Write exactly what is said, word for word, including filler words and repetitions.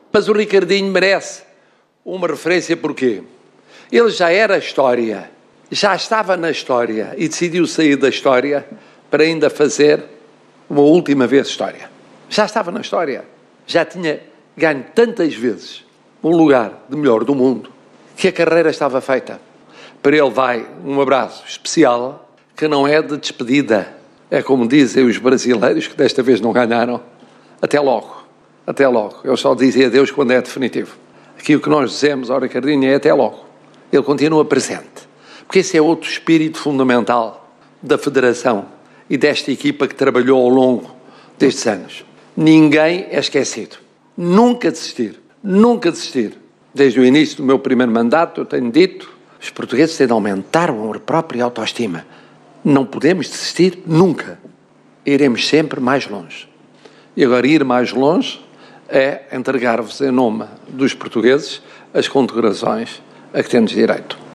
Mas o Ricardinho merece uma referência porquê? Ele já era história, já estava na história e decidiu sair da história para ainda fazer uma última vez história. Já estava na história, já tinha ganho tantas vezes um lugar de melhor do mundo que a carreira estava feita. Para ele vai um abraço especial que não é de despedida. É como dizem os brasileiros que desta vez não ganharam. Até logo. Até logo. Eu só dizia adeus quando é definitivo. Aqui o que nós dizemos ao Ricardinho é até logo. Ele continua presente. Porque esse é outro espírito fundamental da Federação e desta equipa que trabalhou ao longo destes anos. Ninguém é esquecido. Nunca desistir. Nunca desistir. Desde o início do meu primeiro mandato, eu tenho dito, os portugueses têm de aumentar o amor próprio e a autoestima. Não podemos desistir nunca. Iremos sempre mais longe. E agora ir mais longe é entregar-vos em nome dos portugueses as condecorações a que temos direito.